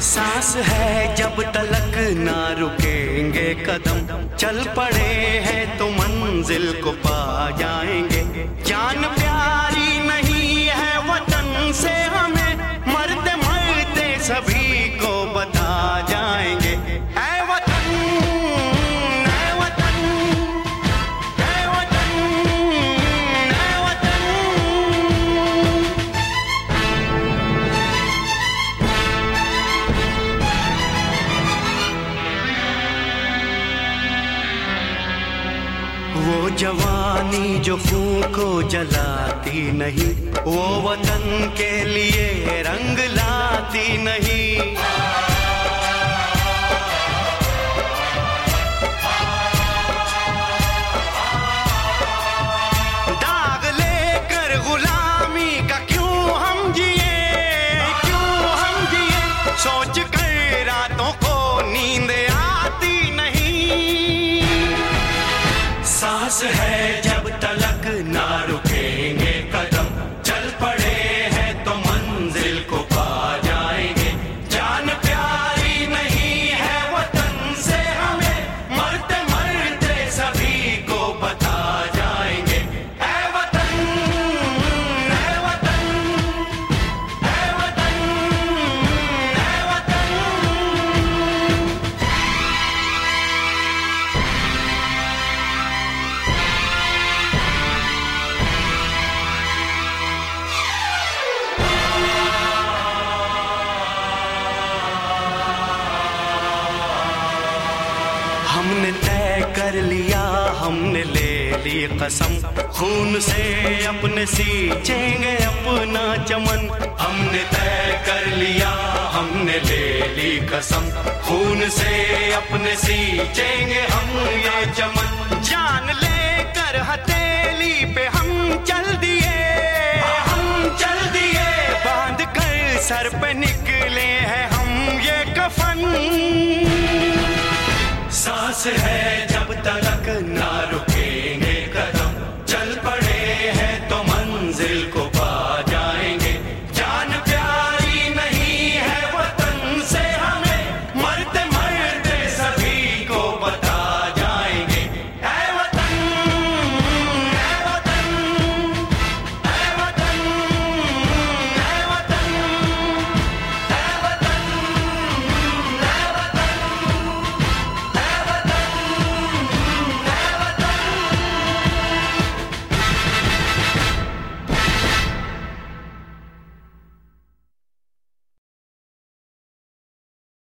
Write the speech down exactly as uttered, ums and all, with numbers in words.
सांस है जब तलक ना रुकेंगे कदम, चल पड़े हैं तो मंजिल को पा जाएंगे। जान प्यारी नहीं है वतन से हमें, मरते मरते सभी को बता जाएंगे। ऐ वतन, ऐ वतन, ऐ वतन, ऐ वतन। वो जवानी जो खून को जलाती नहीं, वो वतन के लिए रंग लाती नहीं। दाग लेकर गुलामी का क्यों हम जिए, क्यों हम जिए, सोच कर रातों को नींद आती नहीं। सांस है जब तलक ना रुकेंगे कदम, चल पड़े हैं तो मंजिल को पा जाएंगे। जान प्यारी नहीं है वतन से हमें, मरते मरते सभी को बता जाएंगे। ऐ वतन, ऐ वतन, ऐ वतन, ऐ वतन। हमने तय कर लिया, हमने ले ली कसम, खून से अपने सींचेंगे अपना चमन। हमने तय कर लिया, हमने ले ली कसम, खून से अपने सींचेंगे हम ये चमन। जान लेकर हथेली पे हम चल दिए, हम चल दिए, बांध कर सर पे निकले हैं हम ये कफन। सांस है जब तलक ना रुके